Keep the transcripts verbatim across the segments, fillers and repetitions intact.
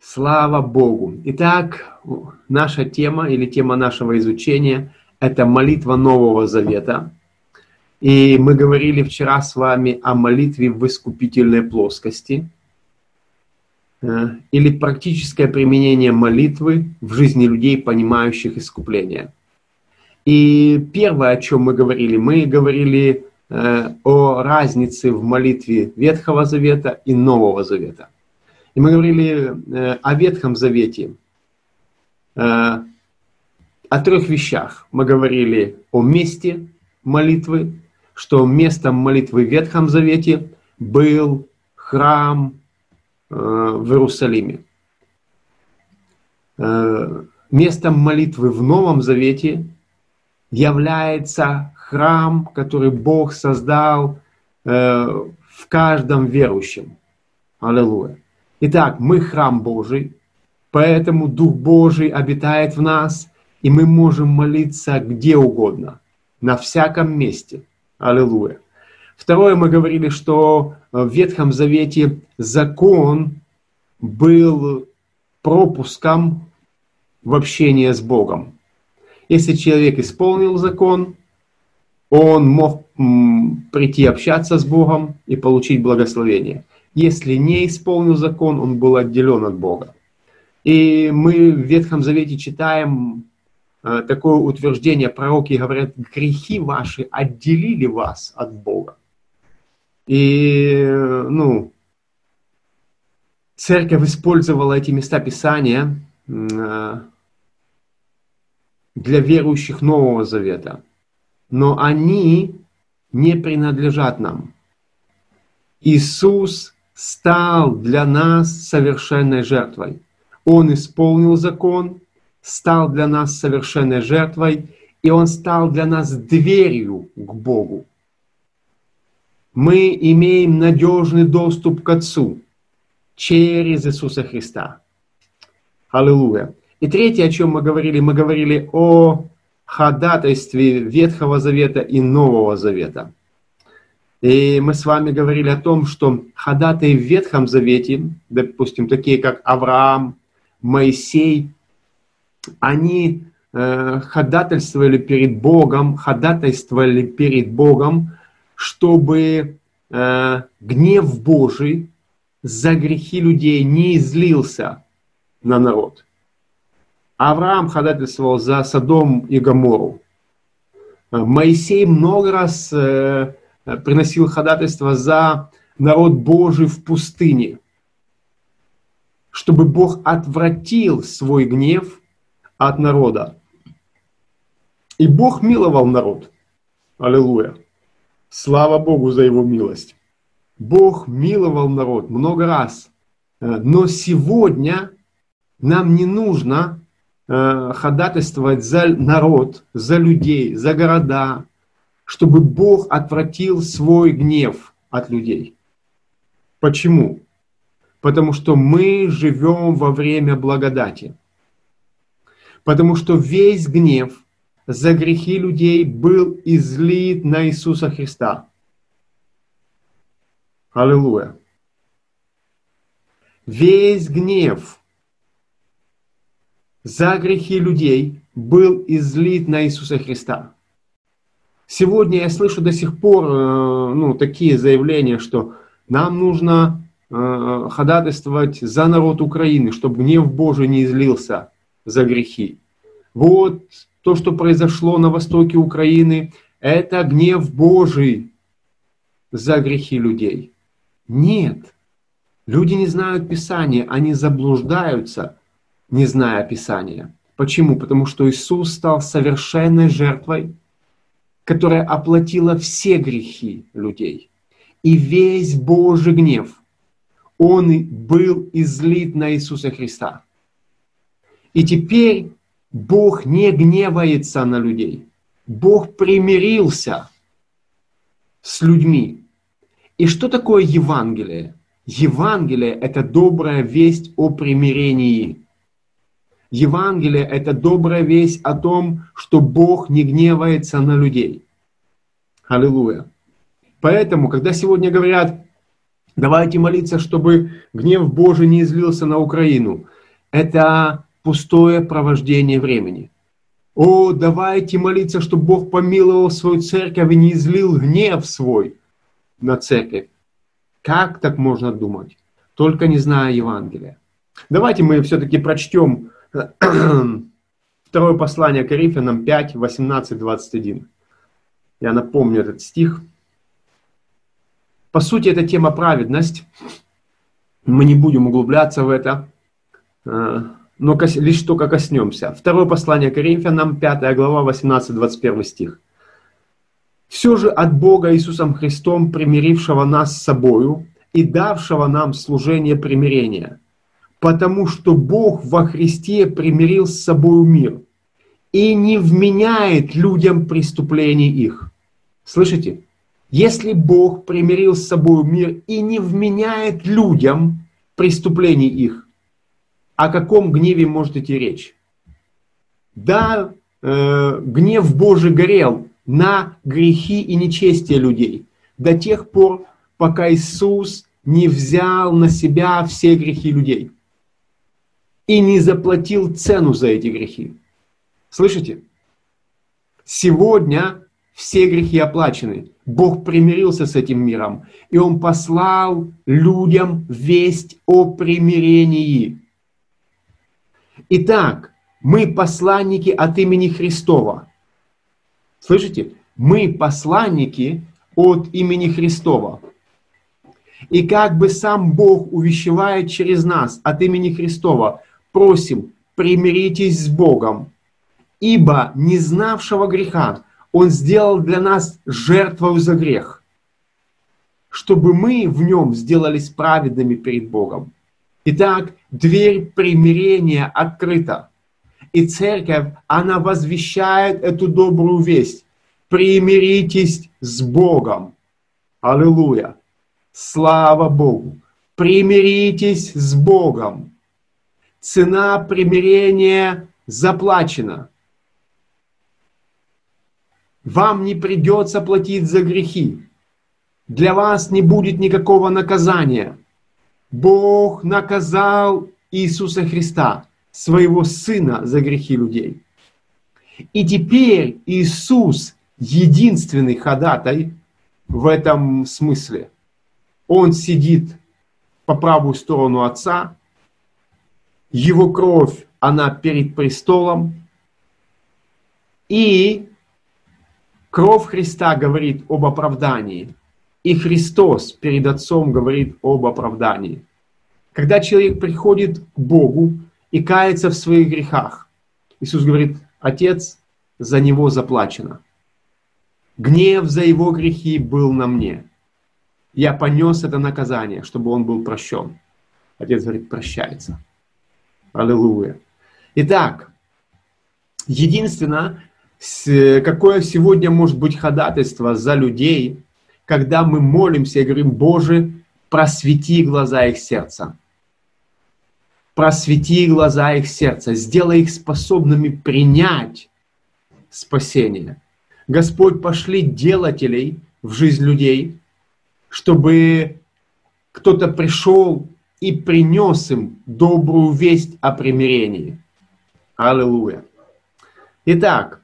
Слава Богу! Итак, наша тема или тема нашего изучения – это молитва Нового Завета. И мы говорили вчера с вами о молитве в искупительной плоскости или практическое применение молитвы в жизни людей, понимающих искупление. И первое, о чем мы говорили, мы говорили э, о разнице в молитве Ветхого Завета и Нового Завета. И мы говорили э, о Ветхом Завете, э, о трех вещах. Мы говорили о месте молитвы, что местом молитвы в Ветхом Завете был храм э, в Иерусалиме. Э, местом молитвы в Новом Завете является храм, который Бог создал э, в каждом верующем. Аллилуйя. Итак, мы храм Божий, поэтому Дух Божий обитает в нас, и мы можем молиться где угодно, на всяком месте. Аллилуйя. Второе, мы говорили, что в Ветхом Завете закон был пропуском в общение с Богом. Если человек исполнил закон, он мог м, прийти общаться с Богом и получить благословение. Если не исполнил закон, он был отделен от Бога. И мы в Ветхом Завете читаем э, такое утверждение, пророки говорят, грехи ваши отделили вас от Бога. И, э, ну, церковь использовала эти места Писания э, для верующих Нового Завета. Но они не принадлежат нам. Иисус стал для нас совершенной жертвой. Он исполнил закон, стал для нас совершенной жертвой, и Он стал для нас дверью к Богу. Мы имеем надежный доступ к Отцу через Иисуса Христа. Аллилуйя. И третье, о чем мы говорили, мы говорили о ходатайстве Ветхого Завета и Нового Завета. И мы с вами говорили о том, что ходатаи в Ветхом Завете, допустим, такие как Авраам, Моисей, они э, ходатайствовали перед Богом, ходатайствовали перед Богом, чтобы э, гнев Божий за грехи людей не излился на народ. Авраам ходатайствовал за Содом и Гоморру. Моисей много раз э, приносил ходатайство за народ Божий в пустыне, чтобы Бог отвратил свой гнев от народа. И Бог миловал народ. Аллилуйя. Слава Богу за Его милость. Бог миловал народ много раз. Но сегодня нам не нужно ходатайствовать за народ, за людей, за города, чтобы Бог отвратил свой гнев от людей. Почему? Потому что мы живем во время благодати. Потому что весь гнев за грехи людей был излит на Иисуса Христа. Аллилуйя. Весь гнев за грехи людей был излит на Иисуса Христа. Сегодня я слышу до сих пор э, ну, такие заявления, что нам нужно э, ходатайствовать за народ Украины, чтобы гнев Божий не излился за грехи. Вот то, что произошло на востоке Украины, это гнев Божий за грехи людей. Нет, люди не знают Писания, они заблуждаются, не зная Писания. Почему? Потому что Иисус стал совершенной жертвой, которая оплатила все грехи людей. И весь Божий гнев, он был излит на Иисуса Христа. И теперь Бог не гневается на людей. Бог примирился с людьми. И что такое Евангелие? Евангелие – это добрая весть о примирении. Евангелие – это добрая весть о том, что Бог не гневается на людей. Аллилуйя. Поэтому, когда сегодня говорят, давайте молиться, чтобы гнев Божий не излился на Украину, это пустое провождение времени. О, давайте молиться, чтобы Бог помиловал свою церковь и не излил гнев свой на церковь. Как так можно думать? Только не зная Евангелия. Давайте мы все-таки прочтем второе послание Коринфянам пять, восемнадцать, двадцать один. Я напомню этот стих. По сути, это тема праведность. Мы не будем углубляться в это, но лишь только коснемся. Второе послание Коринфянам, пятая глава, восемнадцать двадцать один стих. «Все же от Бога Иисусом Христом, примирившего нас с собою и давшего нам служение примирения, потому что Бог во Христе примирил с собою мир и не вменяет людям преступлений их». Слышите? Если Бог примирил с собою мир и не вменяет людям преступлений их, о каком гневе может идти речь? Да, э, гнев Божий горел на грехи и нечестие людей до тех пор, пока Иисус не взял на себя все грехи людей и не заплатил цену за эти грехи. Слышите? Сегодня все грехи оплачены. Бог примирился с этим миром, и Он послал людям весть о примирении. Итак, мы посланники от имени Христова. Слышите? Мы посланники от имени Христова. И как бы сам Бог увещевает через нас от имени Христова, просим, примиритесь с Богом, ибо не знавшего греха Он сделал для нас жертвою за грех, чтобы мы в нем сделались праведными перед Богом. Итак, дверь примирения открыта. И церковь, она возвещает эту добрую весть. Примиритесь с Богом. Аллилуйя. Слава Богу. Примиритесь с Богом. Цена примирения заплачена. Вам не придется платить за грехи. Для вас не будет никакого наказания. Бог наказал Иисуса Христа, своего Сына, за грехи людей. И теперь Иисус единственный ходатай в этом смысле. Он сидит по правую сторону Отца. Его кровь, она перед престолом. И кровь Христа говорит об оправдании. И Христос перед Отцом говорит об оправдании. Когда человек приходит к Богу и кается в своих грехах, Иисус говорит: Отец, за него заплачено. Гнев за его грехи был на мне. Я понес это наказание, чтобы он был прощен. Отец говорит: прощается. Аллилуйя. Итак, единственное, какое сегодня может быть ходатайство за людей, когда мы молимся и говорим: Боже, просвети глаза их сердца. Просвети глаза их сердца, сделай их способными принять спасение. Господь, пошли делателей в жизнь людей, чтобы кто-то пришел и принес им добрую весть о примирении. Аллилуйя. Итак,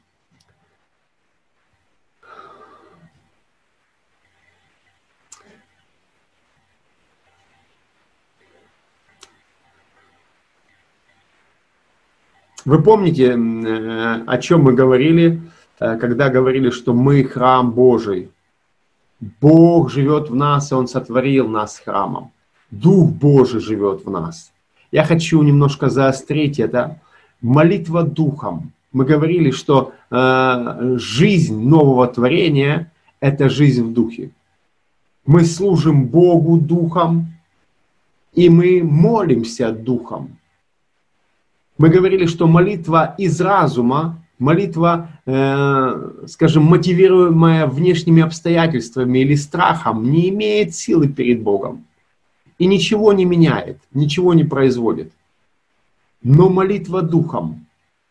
вы помните, о чем мы говорили, когда говорили, что мы храм Божий. Бог живет в нас, и Он сотворил нас храмом. Дух Божий живет в нас. Я хочу немножко заострить это. Молитва духом. Мы говорили, что э, жизнь нового творения – это жизнь в духе. Мы служим Богу духом, и мы молимся духом. Мы говорили, что молитва из разума, молитва, э, скажем, мотивируемая внешними обстоятельствами или страхом, не имеет силы перед Богом. И ничего не меняет, ничего не производит. Но молитва духом,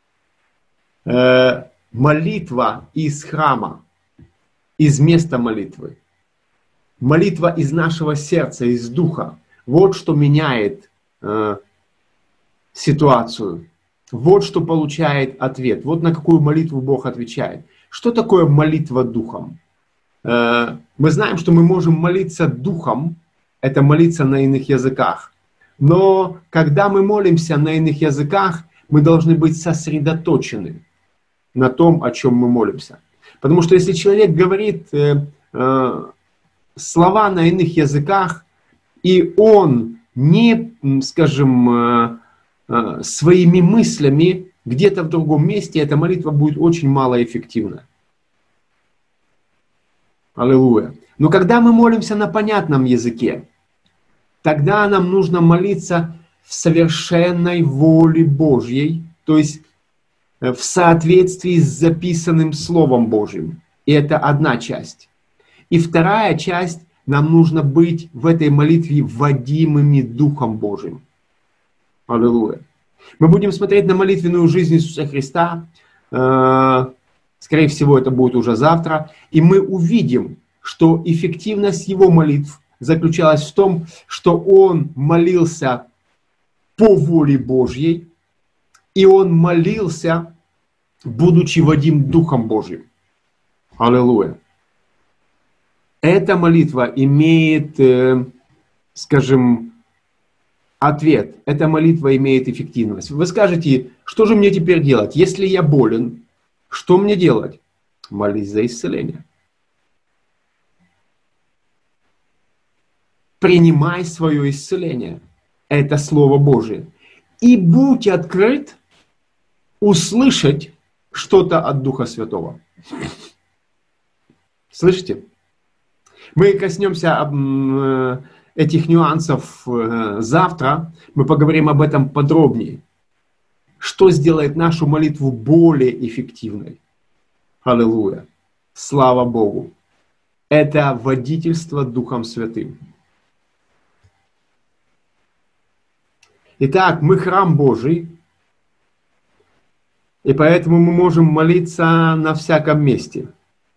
э, молитва из храма, из места молитвы, молитва из нашего сердца, из духа, вот что меняет э, ситуацию. Вот что получает ответ. Вот на какую молитву Бог отвечает. Что такое молитва духом? Мы знаем, что мы можем молиться духом, это молиться на иных языках. Но когда мы молимся на иных языках, мы должны быть сосредоточены на том, о чем мы молимся. Потому что если человек говорит э, э, слова на иных языках, и он не, скажем, э, э, своими мыслями где-то в другом месте, эта молитва будет очень малоэффективна. Аллилуйя. Но когда мы молимся на понятном языке, тогда нам нужно молиться в совершенной воле Божьей, то есть в соответствии с записанным Словом Божьим. И это одна часть. И вторая часть, нам нужно быть в этой молитве водимыми Духом Божьим. Аллилуйя. Мы будем смотреть на молитвенную жизнь Иисуса Христа. Скорее всего, это будет уже завтра. И мы увидим, что эффективность Его молитв заключалась в том, что Он молился по воле Божьей, и Он молился, будучи водим Духом Божьим. Аллилуйя. Эта молитва имеет, э, скажем, ответ. Эта молитва имеет эффективность. Вы скажете, что же мне теперь делать? Если я болен, что мне делать? Молись за исцеление. Принимай свое исцеление. Это Слово Божие. И будь открыт услышать что-то от Духа Святого. Слышите? Мы коснемся этих нюансов завтра. Мы поговорим об этом подробнее. Что сделает нашу молитву более эффективной? Аллилуйя. Слава Богу. Это водительство Духом Святым. Итак, мы храм Божий, и поэтому мы можем молиться на всяком месте.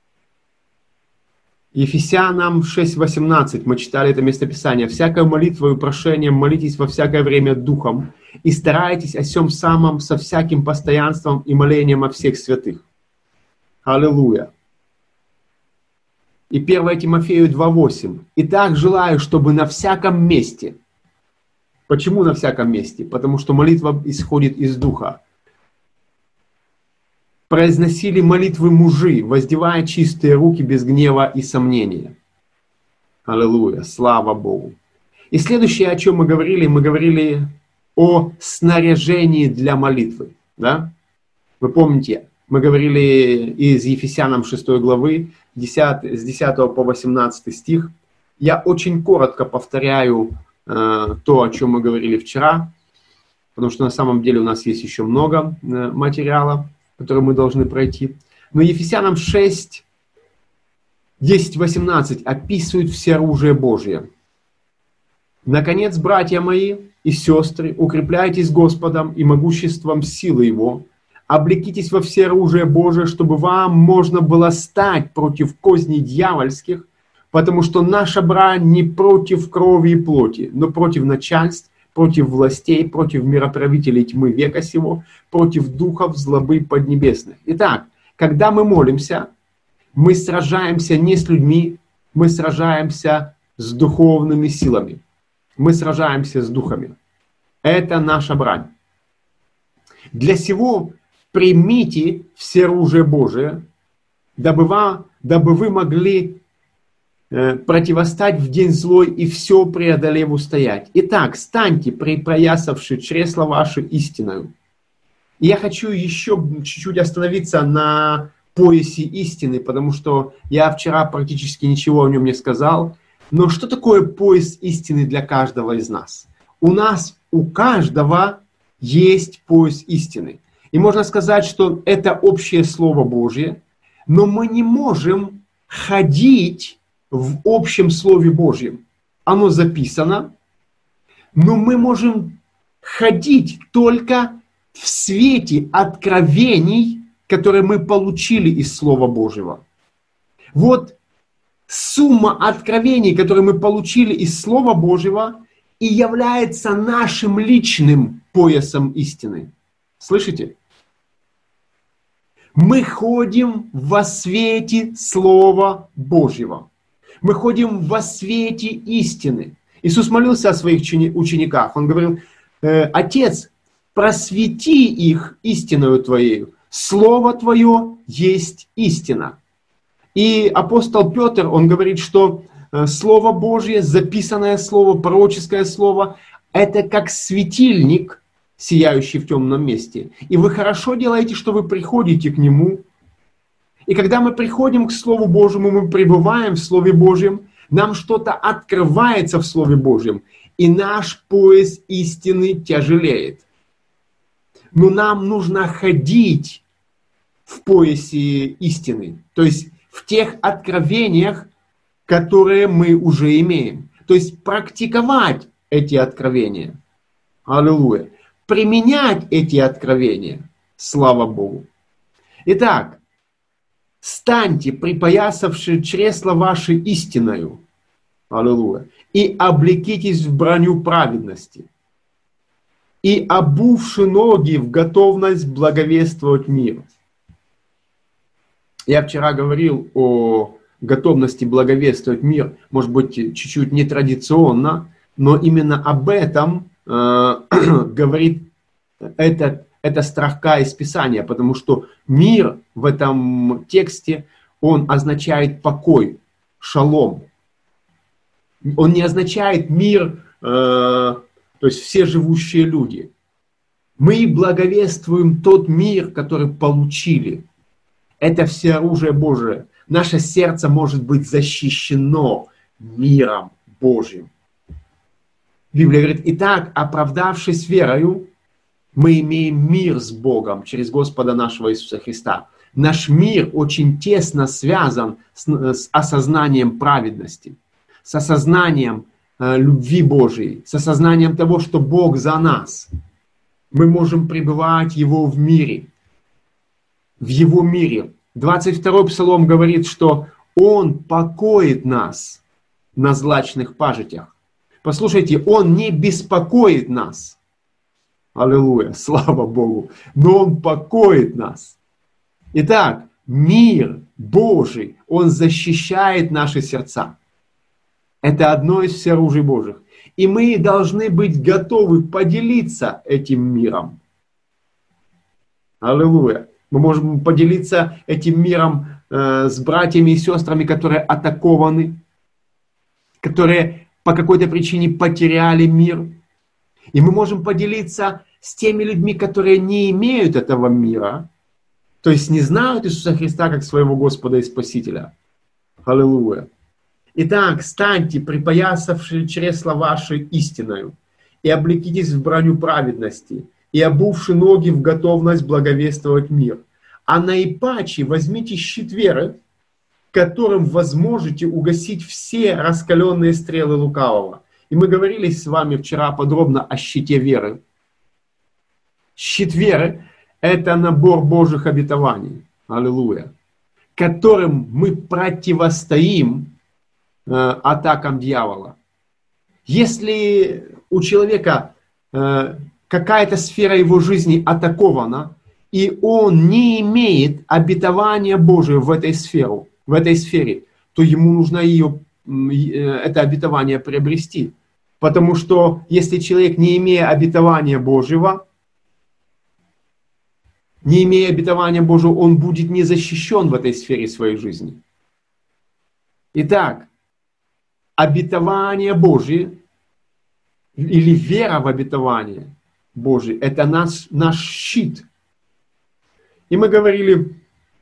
Ефесянам шесть восемнадцать, мы читали это местописание. «Всякой молитвой и прошением молитесь во всякое время Духом, и старайтесь о сем самом со всяким постоянством и молением о всех святых». Аллилуйя. И первое Тимофею два восемь. «Итак, желаю, чтобы на всяком месте». Почему на всяком месте? Потому что молитва исходит из Духа. Произносили молитвы мужи, воздевая чистые руки без гнева и сомнения. Аллилуйя, слава Богу. И следующее, о чем мы говорили, мы говорили о снаряжении для молитвы. Да? Вы помните, мы говорили из Ефесянам шестой главы, десятого, с десятого по восемнадцатый стих. Я очень коротко повторяю э, то, о чем мы говорили вчера, потому что на самом деле у нас есть еще много э, материала, которые мы должны пройти. Но Ефесянам шесть, десять, восемнадцать описывают все оружие Божие. «Наконец, братья мои и сестры, укрепляйтесь Господом и могуществом силы Его, облекитесь во все оружие Божие, чтобы вам можно было стать против козней дьявольских, потому что наша брань не против крови и плоти, но против начальств, против властей, против мироправителей тьмы века сего, против духов злобы поднебесных». Итак, когда мы молимся, мы сражаемся не с людьми, мы сражаемся с духовными силами. Мы сражаемся с духами. Это наша брань. Для сего примите все оружие Божие, дабы вы, дабы вы могли противостать в день злой и все преодолев устоять. Итак, станьте, припоясавши чресла ваши истиною. И я хочу еще чуть-чуть остановиться на поясе истины, потому что я вчера практически ничего о нем не сказал. Но что такое пояс истины для каждого из нас? У нас, у каждого есть пояс истины. И можно сказать, что это общее Слово Божье, но мы не можем ходить в общем Слове Божьем. Оно записано, но мы можем ходить только в свете откровений, которые мы получили из Слова Божьего. Вот сумма откровений, которые мы получили из Слова Божьего, и является нашим личным поясом истины. Слышите? Мы ходим во свете Слова Божьего. Мы ходим во свете истины. Иисус молился о своих учениках. Он говорил: Отец, просвети их истиною Твоею. Слово Твое есть истина. И апостол Петр, он говорит, что Слово Божье, записанное Слово, пророческое Слово, это как светильник, сияющий в темном месте. И вы хорошо делаете, что вы приходите к Нему. И когда мы приходим к Слову Божьему, мы пребываем в Слове Божьем, нам что-то открывается в Слове Божьем, и наш пояс истины тяжелеет. Но нам нужно ходить в поясе истины, то есть в тех откровениях, которые мы уже имеем. То есть практиковать эти откровения. Аллилуйя. Применять эти откровения. Слава Богу. Итак, станьте, припоясавши чресла ваши истиною. Аллилуйя. И облекитесь в броню праведности. И обувши ноги в готовность благовествовать мир. Я вчера говорил о готовности благовествовать мир, может быть, чуть-чуть нетрадиционно, но именно об этом э, говорит этот, эта строка из Писания, потому что мир в этом тексте, он означает покой, шалом. Он не означает мир, э, то есть все живущие люди. Мы благовествуем тот мир, который получили. Это все оружие Божие. Наше сердце может быть защищено миром Божьим. Библия говорит: итак, оправдавшись верою, мы имеем мир с Богом через Господа нашего Иисуса Христа. Наш мир очень тесно связан с, с осознанием праведности, с осознанием э, любви Божией, с осознанием того, что Бог за нас. Мы можем пребывать Его в мире, в Его мире. двадцать второй Псалом говорит, что Он покоит нас на злачных пажитях. Послушайте, Он не беспокоит нас. Аллилуйя, слава Богу. Но Он покоит нас. Итак, мир Божий, Он защищает наши сердца. Это одно из оружий Божьих. И мы должны быть готовы поделиться этим миром. Аллилуйя. Мы можем поделиться этим миром э, с братьями и сестрами, которые атакованы, которые по какой-то причине потеряли мир. И мы можем поделиться с теми людьми, которые не имеют этого мира, то есть не знают Иисуса Христа как своего Господа и Спасителя. Аллилуйя. Итак, станьте, припоясавши чресла ваши истиною, и облекитесь в броню праведности, и обувши ноги в готовность благовествовать мир. А наипаче возьмите щит веры, которым возможете угасить все раскаленные стрелы лукавого. И мы говорили с вами вчера подробно о щите веры. Щит веры – это набор Божьих обетований, аллилуйя, которым мы противостоим э, атакам дьявола. Если у человека э, какая-то сфера его жизни атакована, и он не имеет обетования Божия в этой сфере, в этой сфере, то ему нужно ее, это обетование приобрести. Потому что если человек, не имея обетования Божьего, не имея обетования Божьего, он будет не защищен в этой сфере своей жизни. Итак, обетование Божье или вера в обетование Божие – это наш, наш щит. И мы говорили: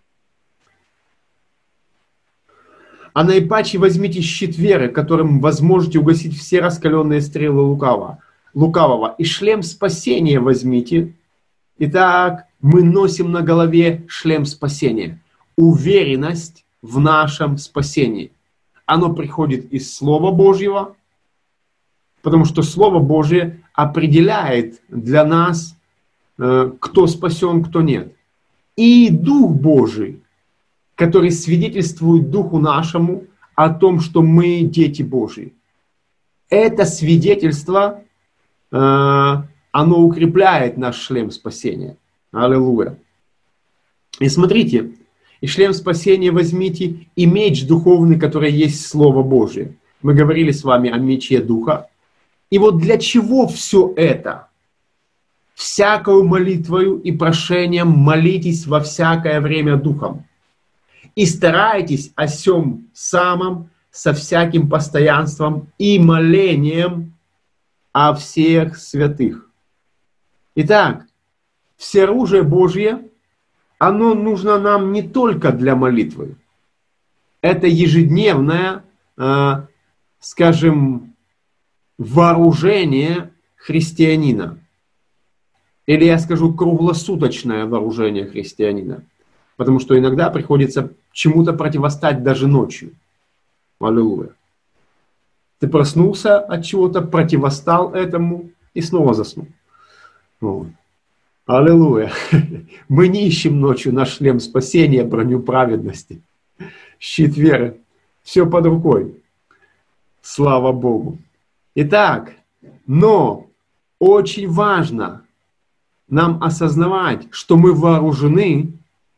а наипаче возьмите щит веры, которым возможете угасить все раскаленные стрелы лукавого, лукавого, и шлем спасения возьмите. Итак, мы носим на голове шлем спасения. Уверенность в нашем спасении. Оно приходит из Слова Божьего, потому что Слово Божье определяет для нас, кто спасен, кто нет. И Дух Божий, который свидетельствует Духу нашему о том, что мы дети Божьи. Это свидетельство, оно оно укрепляет наш шлем спасения. Аллилуйя. И смотрите, и шлем спасения возьмите, и меч духовный, который есть Слово Божие. Мы говорили с вами о мече Духа. И вот для чего все это? Всякою молитвою и прошением молитесь во всякое время Духом. И старайтесь о сем самом со всяким постоянством и молением о всех святых. Итак, всеоружие Божье, оно нужно нам не только для молитвы. Это ежедневное, э, скажем, вооружение христианина. Или я скажу круглосуточное вооружение христианина. Потому что иногда приходится чему-то противостать даже ночью. Аллилуйя. Ты проснулся от чего-то, противостал этому и снова заснул. Вот. Аллилуйя. Мы не ищем ночью наш шлем спасения, броню праведности, щит веры. Все под рукой. Слава Богу. Итак, но очень важно нам осознавать, что мы вооружены,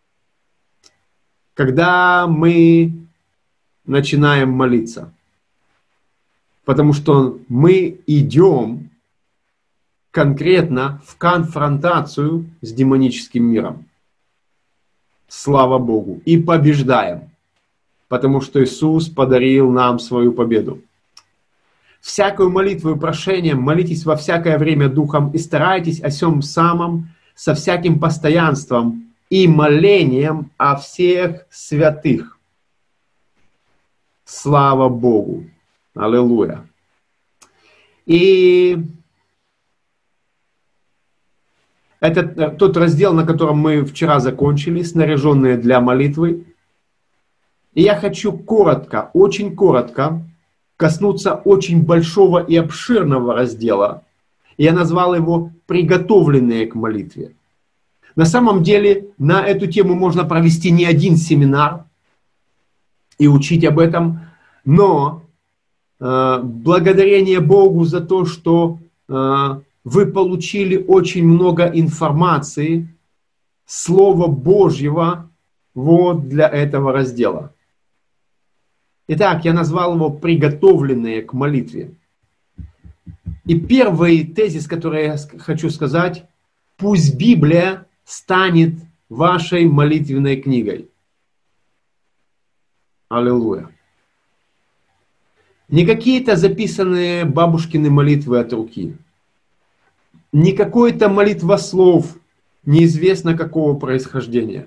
когда мы начинаем молиться. Потому что мы идем конкретно в конфронтацию с демоническим миром. Слава Богу. И побеждаем. Потому что Иисус подарил нам свою победу. Всякую молитву и прошением молитесь во всякое время Духом и старайтесь о сем самом со всяким постоянством и молением о всех святых. Слава Богу. Аллилуйя. И это тот раздел, на котором мы вчера закончили, снаряженные для молитвы. И я хочу коротко, очень коротко коснуться очень большого и обширного раздела. Я назвал его «Приготовленные к молитве». На самом деле на эту тему можно провести не один семинар и учить об этом, но э, благодарение Богу за то, что э, вы получили очень много информации, Слова Божьего вот для этого раздела. Итак, я назвал его «Приготовленные к молитве». И первый тезис, который я хочу сказать, пусть Библия станет вашей молитвенной книгой. Аллилуйя. Не какие-то записанные бабушкины молитвы от руки. Не какой-то молитвослов неизвестно какого происхождения.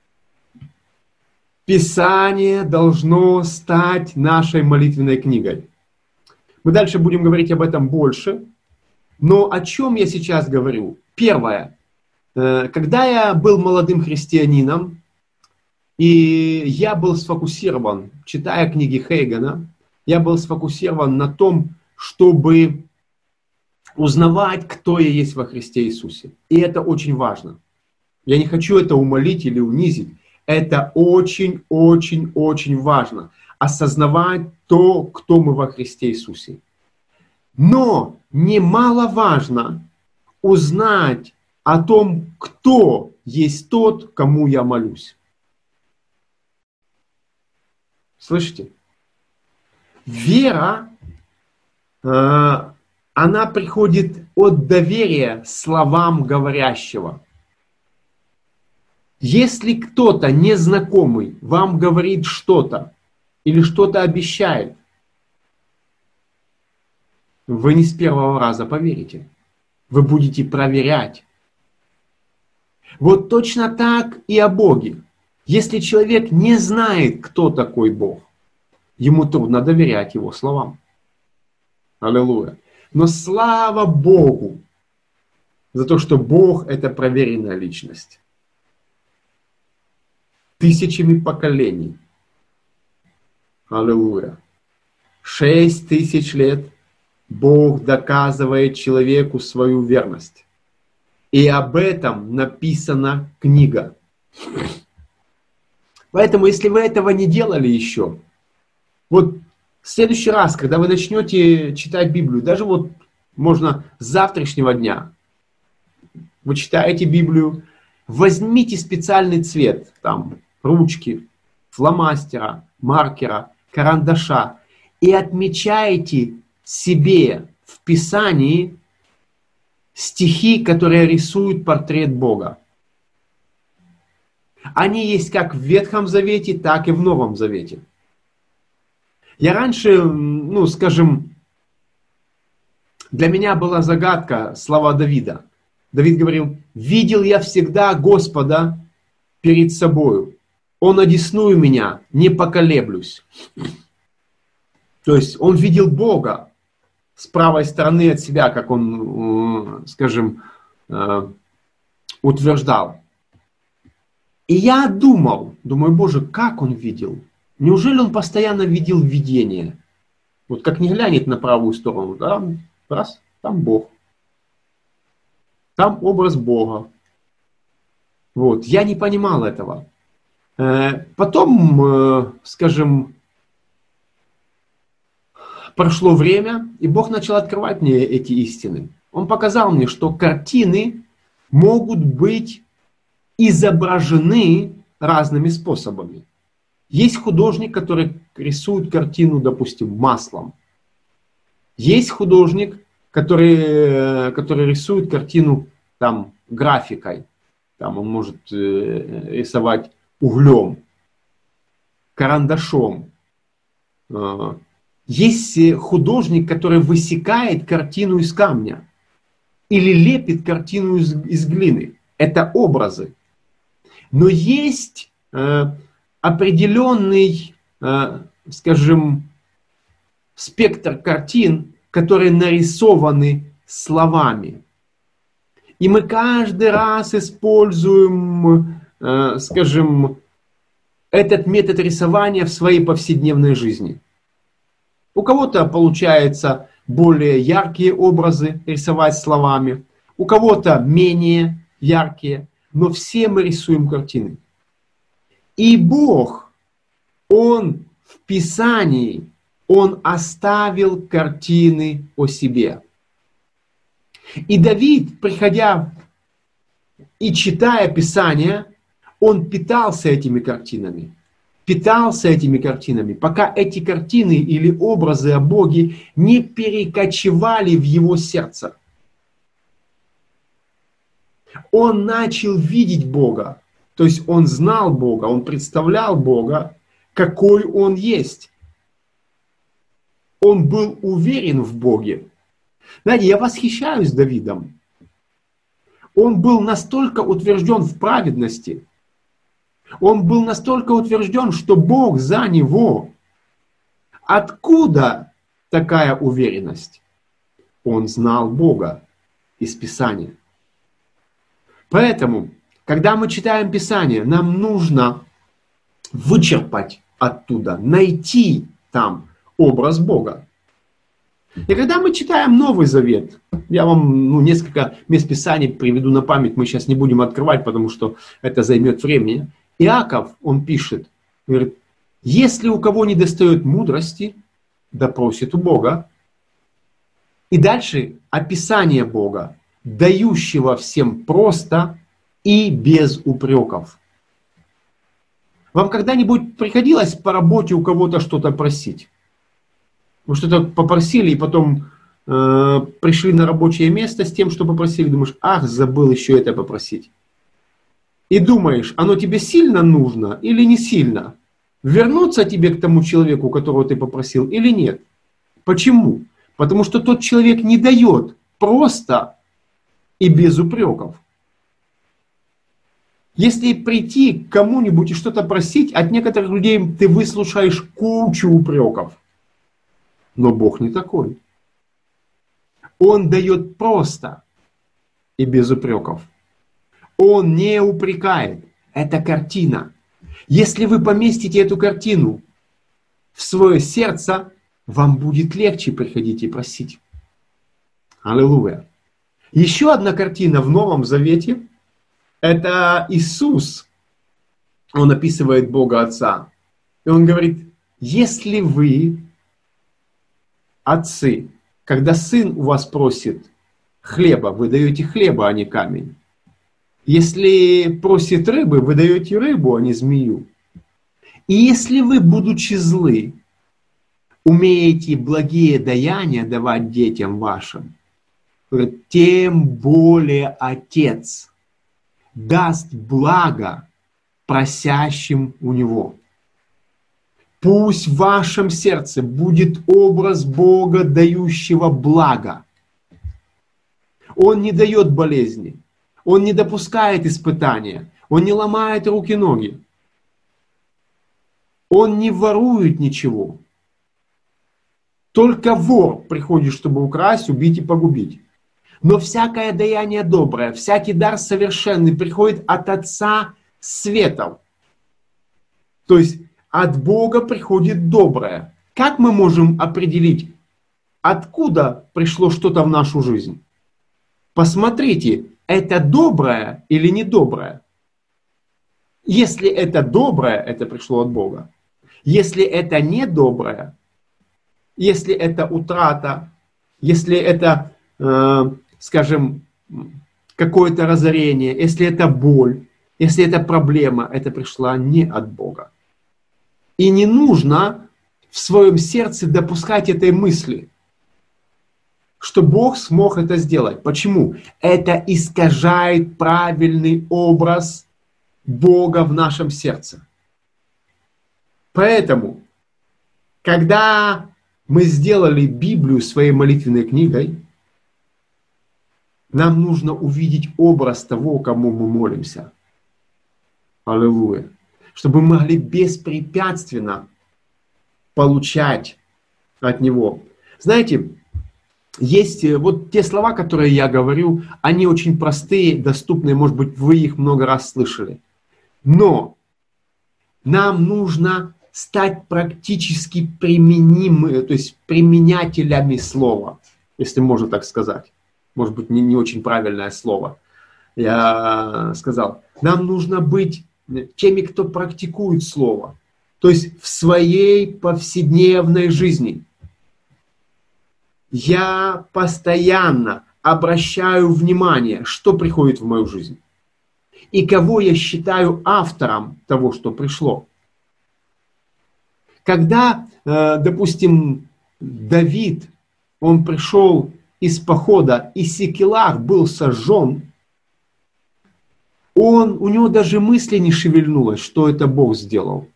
Писание должно стать нашей молитвенной книгой. Мы дальше будем говорить об этом больше. Но о чем я сейчас говорю? Первое. Когда я был молодым христианином, и я был сфокусирован, читая книги Хейгена, я был сфокусирован на том, чтобы узнавать, кто я есть во Христе Иисусе. И это очень важно. Я не хочу это умолить или унизить. Это очень-очень-очень важно. Осознавать то, кто мы во Христе Иисусе. Но немаловажно узнать о том, кто есть тот, кому я молюсь. Слышите? Вера, э, она приходит от доверия словам говорящего. Если кто-то незнакомый вам говорит что-то или что-то обещает, вы не с первого раза поверите. Вы будете проверять. Вот точно так и о Боге. Если человек не знает, кто такой Бог, ему трудно доверять Его словам. Аллилуйя. Но слава Богу за то, что Бог — это проверенная личность. Тысячами поколений. Аллилуйя. Шесть тысяч лет Бог доказывает человеку свою верность. И об этом написана книга. Поэтому, если вы этого не делали еще, вот в следующий раз, когда вы начнете читать Библию, даже вот можно с завтрашнего дня, вы читаете Библию, возьмите специальный цвет, там, ручки, фломастера, маркера, карандаша и отмечайте себе в Писании стихи, которые рисуют портрет Бога. Они есть как в Ветхом Завете, так и в Новом Завете. Я раньше, ну, скажем, для меня была загадка слова Давида. Давид говорил: «Видел я всегда Господа перед собою. Он одесную меня, не поколеблюсь». То есть он видел Бога с правой стороны от себя, как он, скажем, утверждал. И я думал, думаю, Боже, как он видел? Неужели он постоянно видел видение? Вот как не глянет на правую сторону, да, раз, там Бог. Там образ Бога. Вот, я не понимал этого. Потом, скажем, прошло время, и Бог начал открывать мне эти истины. Он показал мне, что картины могут быть изображены разными способами. Есть художник, который рисует картину, допустим, маслом. Есть художник, который, который рисует картину там, графикой. Там он может э, рисовать углем, карандашом. Есть художник, который высекает картину из камня или лепит картину из, из глины. Это образы. Но есть э, определенный, э, скажем, спектр картин, которые нарисованы словами. И мы каждый раз используем, э, скажем, этот метод рисования в своей повседневной жизни. У кого-то получается более яркие образы рисовать словами, у кого-то менее яркие, но все мы рисуем картины. И Бог, Он в Писании, Он оставил картины о себе. И Давид, приходя и читая Писание, он питался этими картинами. Питался этими картинами, пока эти картины или образы о Боге не перекочевали в его сердце. Он начал видеть Бога. То есть он знал Бога, он представлял Бога, какой Он есть. Он был уверен в Боге. Знаете, я восхищаюсь Давидом. Он был настолько утвержден в праведности. Он был настолько утвержден, что Бог за него. Откуда такая уверенность? Он знал Бога из Писания. Поэтому, когда мы читаем Писание, нам нужно вычерпать оттуда, найти там образ Бога. И когда мы читаем Новый Завет, я вам ну, несколько мест Писаний приведу на память, мы сейчас не будем открывать, потому что это займет времени. Иаков, он пишет, говорит: если у кого не достает мудрости, да просит у Бога. И дальше описание Бога, дающего всем просто и без упреков. Вам когда-нибудь приходилось по работе у кого-то что-то просить? Вы что-то попросили и потом э, пришли на рабочее место с тем, что попросили, думаешь: ах, забыл еще это попросить. И думаешь, оно тебе сильно нужно или не сильно? Вернуться тебе к тому человеку, которого ты попросил, или нет? Почему? Потому что тот человек не дает просто и без упреков. Если прийти к кому-нибудь и что-то просить, от некоторых людей ты выслушаешь кучу упреков. Но Бог не такой. Он дает просто и без упреков. Он не упрекает. Это картина. Если вы поместите эту картину в свое сердце, вам будет легче приходить и просить. Аллилуйя. Еще одна картина в Новом Завете. Это Иисус. Он описывает Бога Отца. И он говорит: если вы, отцы, когда сын у вас просит хлеба, вы даете хлеба, а не камень. Если просит рыбы, вы даете рыбу, а не змею. И если вы, будучи злы, умеете благие даяния давать детям вашим, тем более Отец даст благо просящим у Него. Пусть в вашем сердце будет образ Бога, дающего благо. Он не дает болезни, Он не допускает испытания, Он не ломает руки-ноги, Он не ворует ничего. Только вор приходит, чтобы украсть, убить и погубить. Но всякое даяние доброе, всякий дар совершенный приходит от Отца светов. То есть от Бога приходит доброе. Как мы можем определить, откуда пришло что-то в нашу жизнь? Посмотрите, это доброе или недоброе. Если это доброе, это пришло от Бога. Если это недоброе, если это утрата, если это, э, скажем, какое-то разорение, если это боль, если это проблема, это пришла не от Бога. И не нужно в своем сердце допускать этой мысли, что Бог смог это сделать. Почему? Это искажает правильный образ Бога в нашем сердце. Поэтому, когда мы сделали Библию своей молитвенной книгой, нам нужно увидеть образ того, кому мы молимся. Аллилуйя. Чтобы мы могли беспрепятственно получать от Него. Знаете, есть вот те слова, которые я говорю, они очень простые, доступные, может быть, вы их много раз слышали. Но нам нужно стать практически применимыми, то есть применятелями слова, если можно так сказать. Может быть, не, не очень правильное слово. Я сказал, нам нужно быть теми, кто практикует слово. То есть в своей повседневной жизни. Я постоянно обращаю внимание, что приходит в мою жизнь. И кого я считаю автором того, что пришло. Когда, допустим, Давид, он пришел из похода, и Сикелаг был сожжен, он, у него даже мысли не шевельнулось, что это Бог сделал.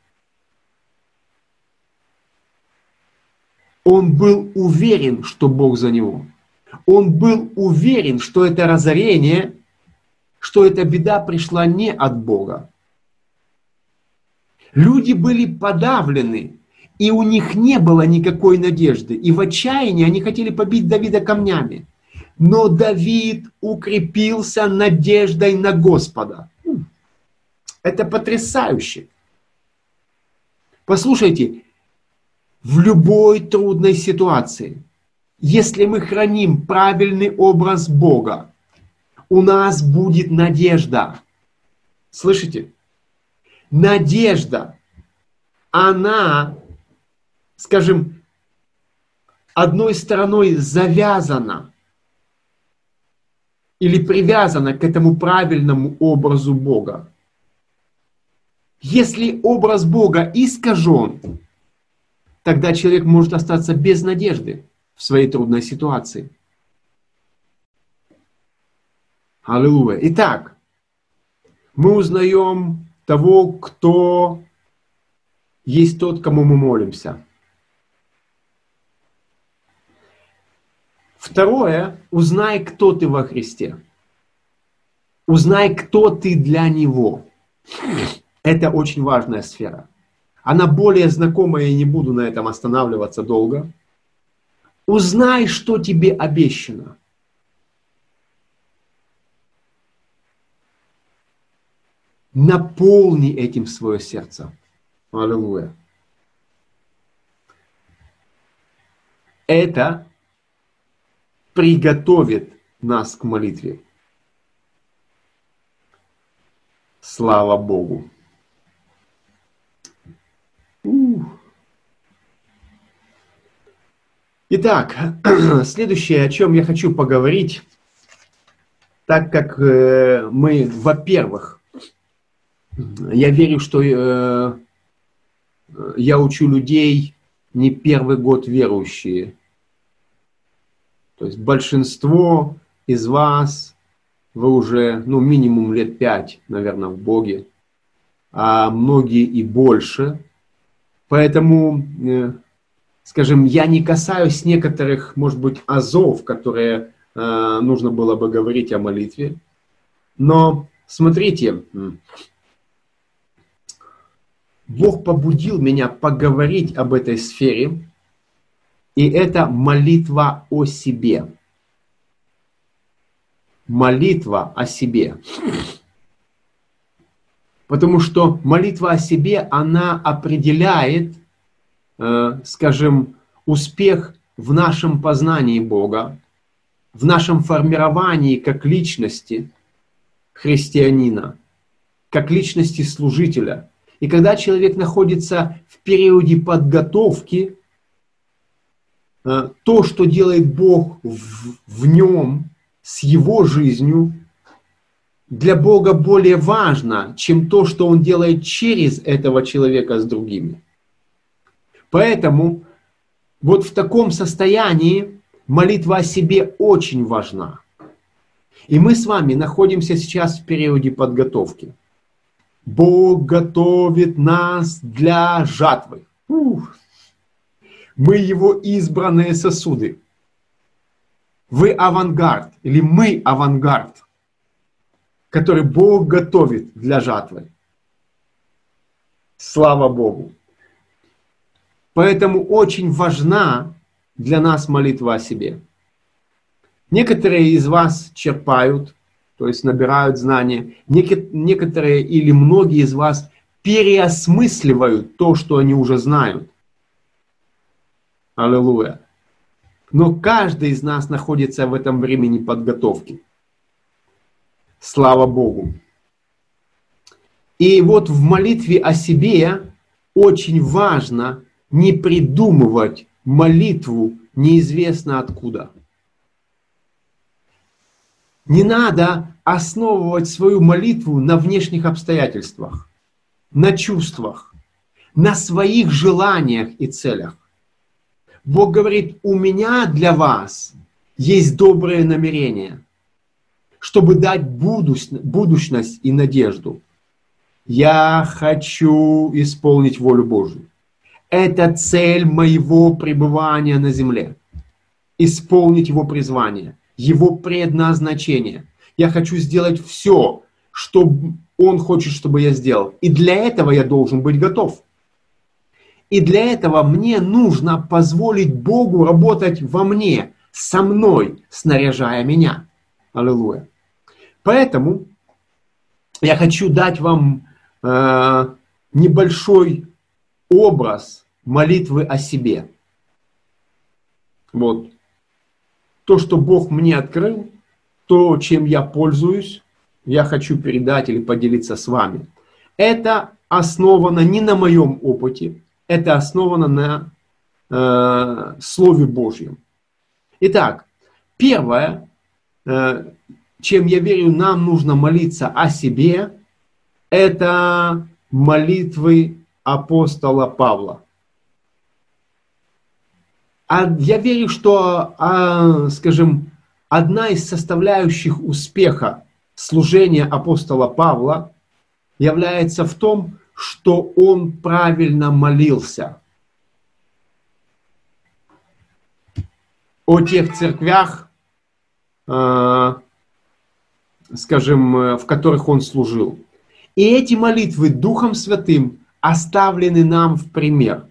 Он был уверен, что Бог за него. Он был уверен, что это разорение, что эта беда пришла не от Бога. Люди были подавлены, и у них не было никакой надежды. И в отчаянии они хотели побить Давида камнями. Но Давид укрепился надеждой на Господа. Это потрясающе. Послушайте, в любой трудной ситуации, если мы храним правильный образ Бога, у нас будет надежда. Слышите? Надежда, она, скажем, одной стороной завязана или привязана к этому правильному образу Бога. Если образ Бога искажен, тогда человек может остаться без надежды в своей трудной ситуации. Аллилуйя. Итак, мы узнаем того, кто есть тот, кому мы молимся. Второе, узнай, кто ты во Христе. Узнай, кто ты для Него. Это очень важная сфера. Она более знакомая, и не буду на этом останавливаться долго. Узнай, что тебе обещано. Наполни этим свое сердце. Аллилуйя. Это приготовит нас к молитве. Слава Богу. Ух. Итак, следующее, о чем я хочу поговорить, так как э, мы, во-первых, я верю, что э, я учу людей не первый год верующие. То есть большинство из вас, вы уже, ну, минимум лет пять, наверное, в Боге, а многие и больше. Поэтому, э, скажем, я не касаюсь некоторых, может быть, азов, которые э, нужно было бы говорить о молитве. Но смотрите, Бог побудил меня поговорить об этой сфере, и это молитва о себе. Молитва о себе. Потому что молитва о себе, она определяет, э, скажем, успех в нашем познании Бога, в нашем формировании как личности христианина, как личности служителя. И когда человек находится в периоде подготовки, э, то, что делает Бог в, в нем, с его жизнью, для Бога более важно, чем то, что Он делает через этого человека с другими. Поэтому вот в таком состоянии молитва о себе очень важна. И мы с вами находимся сейчас в периоде подготовки. Бог готовит нас для жатвы. Ух. Мы Его избранные сосуды. Вы авангард, или мы авангард, который Бог готовит для жатвы. Слава Богу. Поэтому очень важна для нас молитва о себе. Некоторые из вас черпают, то есть набирают знания. Некоторые или многие из вас переосмысливают то, что они уже знают. Аллилуйя. Но каждый из нас находится в этом времени подготовки. Слава Богу. И вот в молитве о себе очень важно не придумывать молитву неизвестно откуда. Не надо основывать свою молитву на внешних обстоятельствах, на чувствах, на своих желаниях и целях. Бог говорит, у меня для вас есть добрые намерения, чтобы дать будущность и надежду. Я хочу исполнить волю Божию. Это цель моего пребывания на земле. Исполнить Его призвание, Его предназначение. Я хочу сделать все, что Он хочет, чтобы я сделал. И для этого я должен быть готов. И для этого мне нужно позволить Богу работать во мне, со мной, снаряжая меня. Аллилуйя. Поэтому я хочу дать вам э, небольшой образ молитвы о себе. Вот. То, что Бог мне открыл, то, чем я пользуюсь, я хочу передать или поделиться с вами. Это основано не на моем опыте, это основано на э, Слове Божьем. Итак, первое, э, чем я верю, нам нужно молиться о себе, это молитвы апостола Павла. А я верю, что, а, скажем, одна из составляющих успеха служения апостола Павла является в том, что он правильно молился о тех церквях, э, скажем, в которых он служил. И эти молитвы Духом Святым оставлены нам в пример.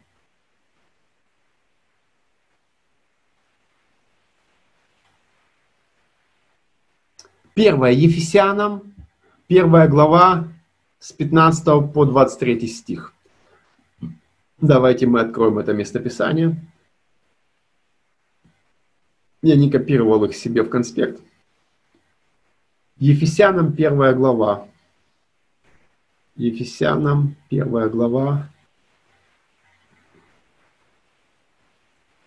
Первое, Ефесянам, первая глава, с пятнадцатого по двадцать третий стих. Давайте мы откроем это местописание. Я не копировал их себе в конспект. Ефесянам, первая глава. Ефесянам, первая глава.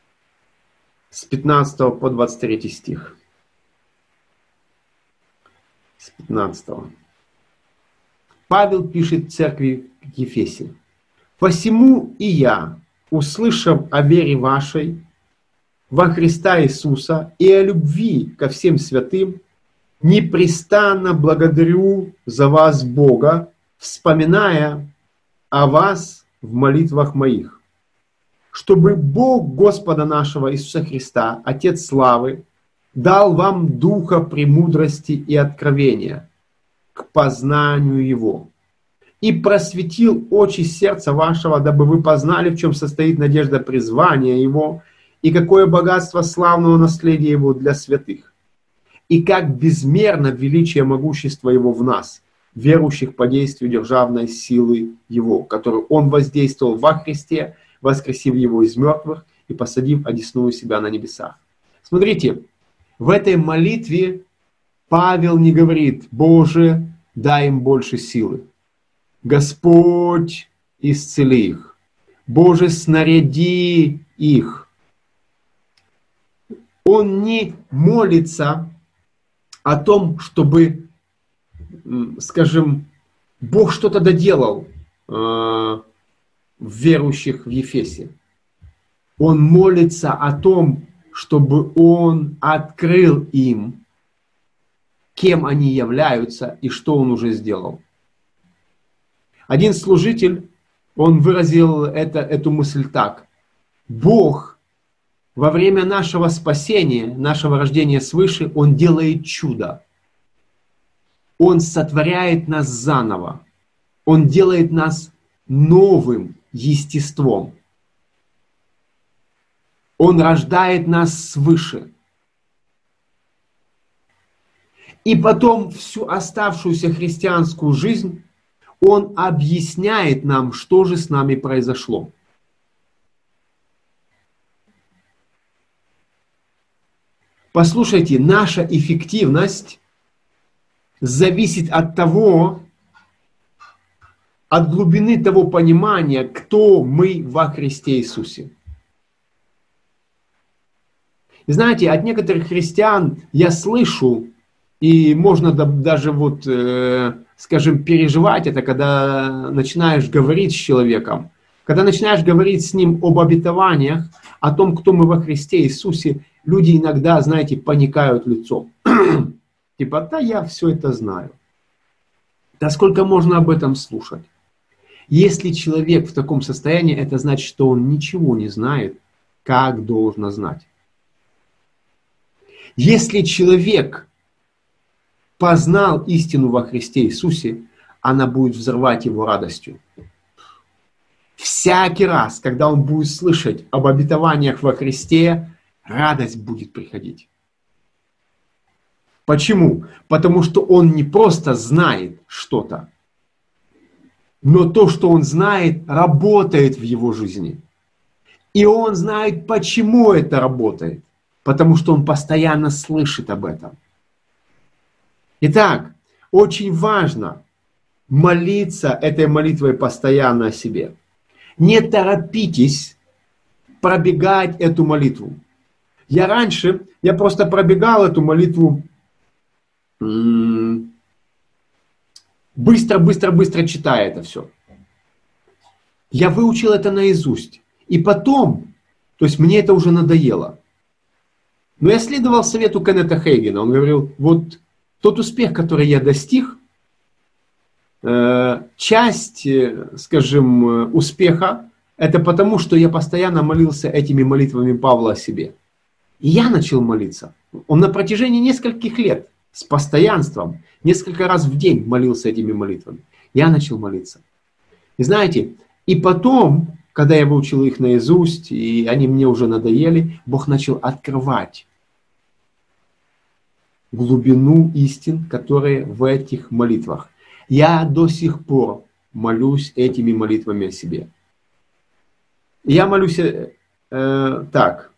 С пятнадцатого по двадцать третий стих. с пятнадцатого. Павел пишет церкви Ефесе. «Посему и я, услышав о вере вашей во Христа Иисуса и о любви ко всем святым, непрестанно благодарю за вас Бога, вспоминая о вас в молитвах моих, чтобы Бог Господа нашего Иисуса Христа, Отец славы, дал вам духа премудрости и откровения к познанию Его, и просветил очи сердца вашего, дабы вы познали, в чем состоит надежда призвания Его, и какое богатство славного наследия Его для святых, и как безмерно величие могущества Его в нас, верующих по действию державной силы Его, которую Он воздействовал во Христе, воскресив Его из мертвых и посадив одесную себя на небесах». Смотрите, в этой молитве Павел не говорит: «Боже, дай им больше силы», «Господь, исцели их», «Боже, снаряди их». Он не молится о том, чтобы, скажем, Бог что-то доделал э, в верующих в Ефесе. Он молится о том, чтобы Он открыл им, кем они являются и что Он уже сделал. Один служитель, он выразил это, эту мысль так: Бог во время нашего спасения, нашего рождения свыше, Он делает чудо. Он сотворяет нас заново. Он делает нас новым естеством. Он рождает нас свыше. И потом всю оставшуюся христианскую жизнь Он объясняет нам, что же с нами произошло. Послушайте, наша эффективность зависит от того, от глубины того понимания, кто мы во Христе Иисусе. И знаете, от некоторых христиан я слышу, и можно даже вот, э, скажем, переживать это, когда начинаешь говорить с человеком, когда начинаешь говорить с ним об обетованиях, о том, кто мы во Христе Иисусе, люди иногда, знаете, паникают лицом. Типа, да, я все это знаю. Да сколько можно об этом слушать? Если человек в таком состоянии, это значит, что он ничего не знает, как должно знать. Если человек познал истину во Христе Иисусе, она будет взрывать его радостью. Всякий раз, когда он будет слышать об обетованиях во Христе, радость будет приходить. Почему? Потому что он не просто знает что-то, но то, что он знает, работает в его жизни. И он знает, почему это работает. Потому что он постоянно слышит об этом. Итак, очень важно молиться этой молитвой постоянно о себе. Не торопитесь пробегать эту молитву. Я раньше, я просто пробегал эту молитву быстро-быстро-быстро читая это все. Я выучил это наизусть. И потом, то есть мне это уже надоело. Но я следовал совету Кеннета Хейгена. Он говорил, вот тот успех, который я достиг, часть, скажем, успеха, это потому, что я постоянно молился этими молитвами Павла о себе. И я начал молиться. Он на протяжении нескольких лет с постоянством, несколько раз в день молился этими молитвами. Я начал молиться. И знаете, и потом, когда я выучил их наизусть, и они мне уже надоели, Бог начал открывать глубину истин, которые в этих молитвах. Я до сих пор молюсь этими молитвами о себе. Я молюсь э, э, так.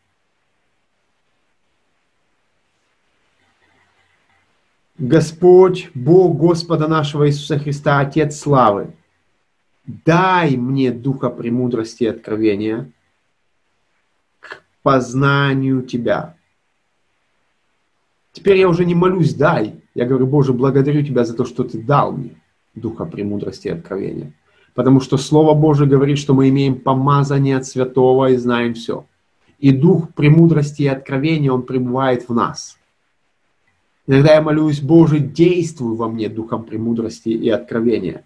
Господь, Бог Господа нашего Иисуса Христа, Отец славы, дай мне духа премудрости и откровения к познанию Тебя. Теперь я уже не молюсь, дай. Я говорю: Боже, благодарю Тебя за то, что Ты дал мне духа премудрости и откровения. Потому что Слово Божие говорит, что мы имеем помазание от святого и знаем все. И дух премудрости и откровения, он пребывает в нас. Иногда я молюсь: Боже, действуй во мне духом премудрости и откровения.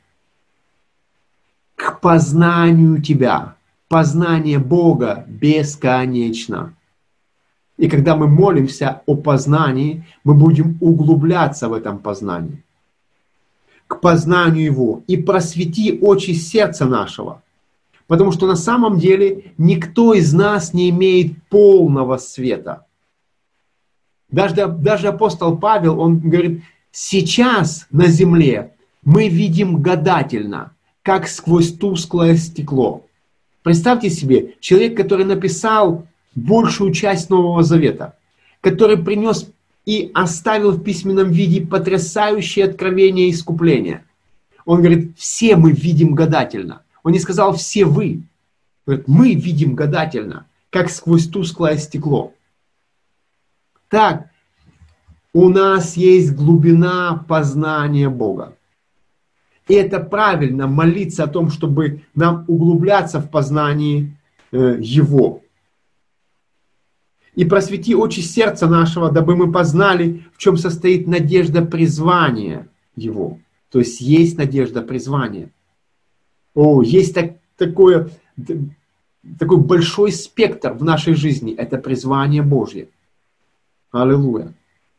К познанию Тебя. Познание Бога бесконечно. И когда мы молимся о познании, мы будем углубляться в этом познании. К познанию Его. И просвети очи сердца нашего. Потому что на самом деле никто из нас не имеет полного света. Даже, даже апостол Павел, он говорит: сейчас на земле мы видим гадательно, как сквозь тусклое стекло. Представьте себе, человек, который написал большую часть Нового Завета, который принес и оставил в письменном виде потрясающее откровение и искупление. Он говорит: все мы видим гадательно. Он не сказал «все вы». Он говорит: мы видим гадательно, как сквозь тусклое стекло. Так, у нас есть глубина познания Бога. И это правильно, молиться о том, чтобы нам углубляться в познании э, Его. И просвети очи сердца нашего, дабы мы познали, в чем состоит надежда призвания Его. То есть есть надежда призвания. О, есть так, такое, такой большой спектр в нашей жизни. Это призвание Божье. Аллилуйя.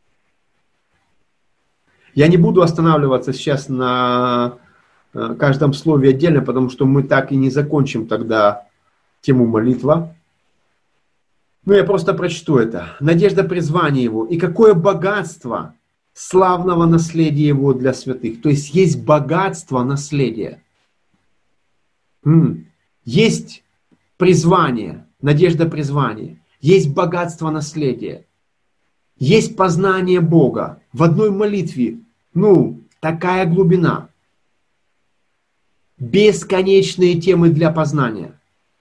Я не буду останавливаться сейчас на каждом слове отдельно, потому что мы так и не закончим тогда тему молитва. Но я просто прочту это. Надежда призвания Его. И какое богатство славного наследия Его для святых. То есть есть богатство наследия. Есть призвание, надежда призвания. Есть богатство наследия. Есть познание Бога. В одной молитве, ну, такая глубина. Бесконечные темы для познания.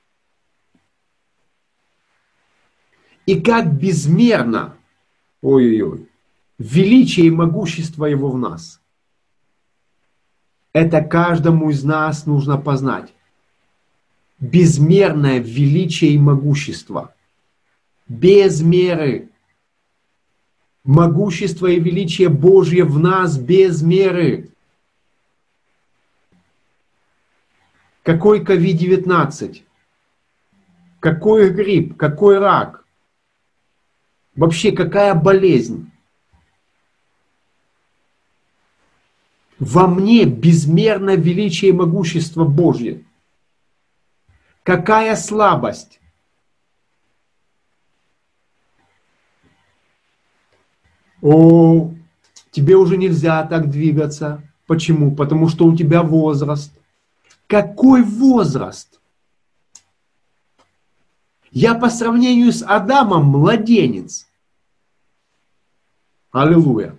И как безмерно, ой-ой-ой, величие и могущество Его в нас. Это каждому из нас нужно познать. Безмерное величие и могущество. Без меры. Могущество и величие Божье в нас без меры. Какой ковид девятнадцать? Какой грипп? Какой рак? Вообще, какая болезнь? Во мне безмерно величие и могущество Божье. Какая слабость? О, тебе уже нельзя так двигаться. Почему? Потому что у тебя возраст. Какой возраст? Я по сравнению с Адамом младенец. Аллилуйя.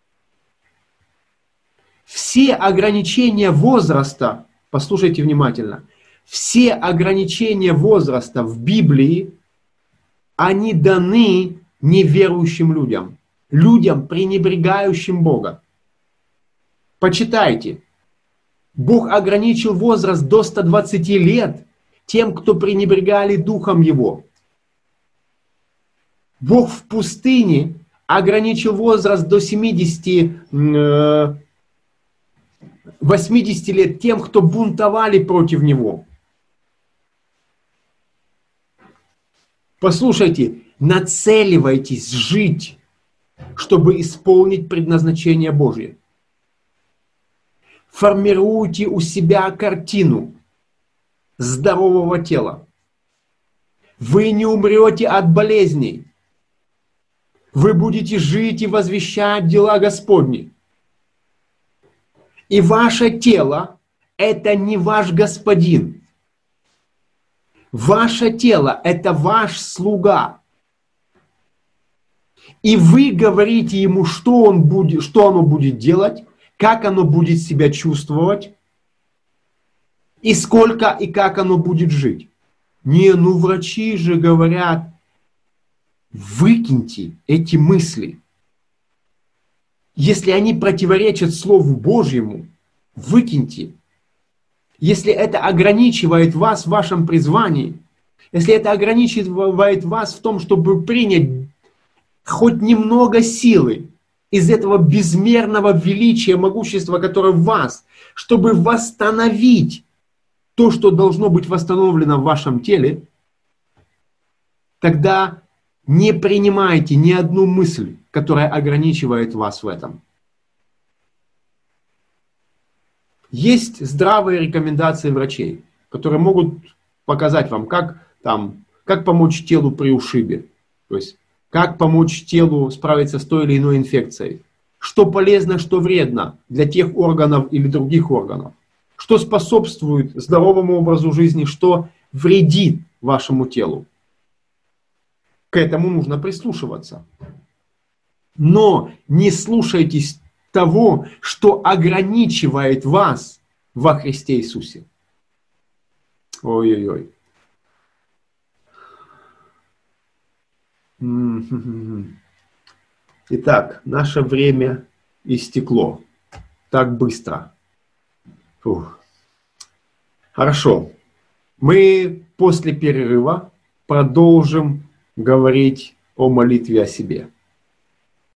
Все ограничения возраста, послушайте внимательно, все ограничения возраста в Библии, они даны неверующим людям, людям, пренебрегающим Бога. Почитайте. Бог ограничил возраст до ста двадцати лет тем, кто пренебрегали Духом Его. Бог в пустыне ограничил возраст до семидесяти, восьмидесяти лет тем, кто бунтовали против Него. Послушайте, нацеливайтесь жить, чтобы исполнить предназначение Божье. Формируйте у себя картину здорового тела. Вы не умрете от болезней. Вы будете жить и возвещать дела Господни. И ваше тело – это не ваш господин. Ваше тело – это ваш слуга. И вы говорите ему, что, он будет, что оно будет делать, как оно будет себя чувствовать, и сколько и как оно будет жить. Не, ну врачи же говорят, выкиньте эти мысли. Если они противоречат Слову Божьему, выкиньте. Если это ограничивает вас в вашем призвании, если это ограничивает вас в том, чтобы принять хоть немного силы из этого безмерного величия, могущества, которое в вас, чтобы восстановить то, что должно быть восстановлено в вашем теле, тогда не принимайте ни одну мысль, которая ограничивает вас в этом. Есть здравые рекомендации врачей, которые могут показать вам, как, там, как помочь телу при ушибе, то есть как помочь телу справиться с той или иной инфекцией, что полезно, что вредно для тех органов или других органов, что способствует здоровому образу жизни, что вредит вашему телу. К этому нужно прислушиваться. Но не слушайтесь того, что ограничивает вас во Христе Иисусе. Ой-ой-ой. Итак, наше время истекло. Так быстро. Фух. Хорошо. Мы после перерыва продолжим говорить о молитве о себе.